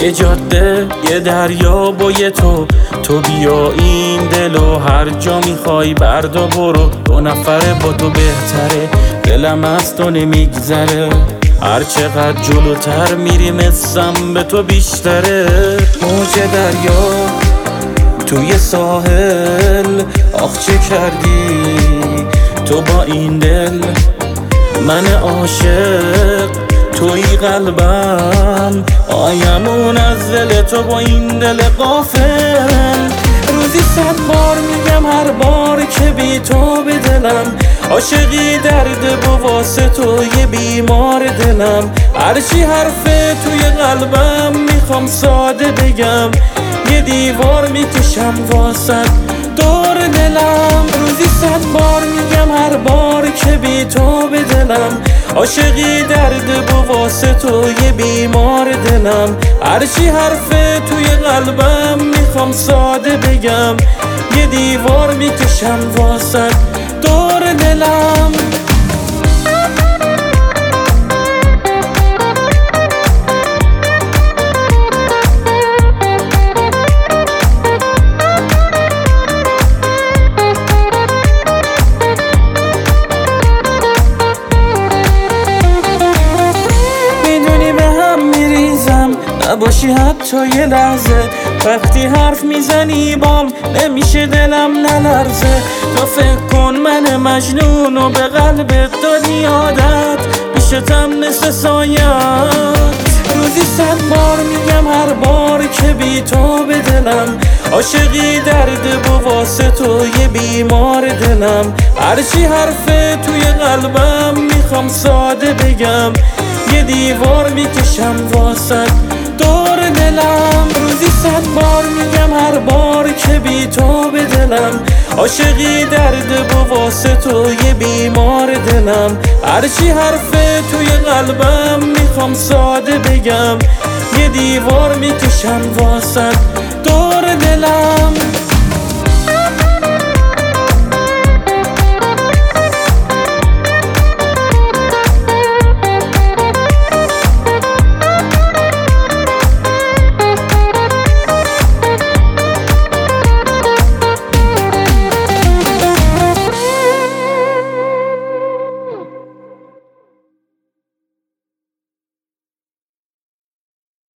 یه جاده، یه دریا با یه تو بیا این دلو هر جا میخوای بردا برو. 2 نفره با تو بهتره، دلم از تو نمیگذره. هر چقدر جلوتر میریم اسم به تو بیشتره. موج دریا توی ساحل، آخ چه کردی تو با این دل. من عاشق توی قلبم، آیمون از دل تو با این دل غافل. روزی 100 بار میگم هر بار که بی تو به دلم. عاشقی درد و واسه تو یه بیمار دلم. هرچی حرفه توی قلبم میخوام ساده بگم، یه دیوار میکشم واسه دور دلم. روزی 100 بار میگم هر بار که بی تو به دلم. عاشقی درد و واسه تو یه بیمار دلم. هرچی حرفه توی قلبم میخوام ساده بگم، یه دیوار میکشم واسه دور دلم. نباشی حتی یه لحظه، وقتی حرف میزنی بام نمیشه دلم نلرزه. تو فکر کن من مجنون و به قلبت دادی عادت، میشتم نصف سایت. روزی 100 بار میگم هر بار که بی تو به دلم. عاشقی درد و واسه تو یه بیمار دلم. هرچی حرفه توی قلبم میخوام ساده بگم، یه دیوار میکشم واسه دور دلم. روزی 100 بار میگم هر بار که بی تو به دلم. عاشقی درد و واسه تو یه بیمار دلم. هرچی حرفه توی قلبم میخوام ساده بگم، یه دیوار میکشم واسه دور دلم.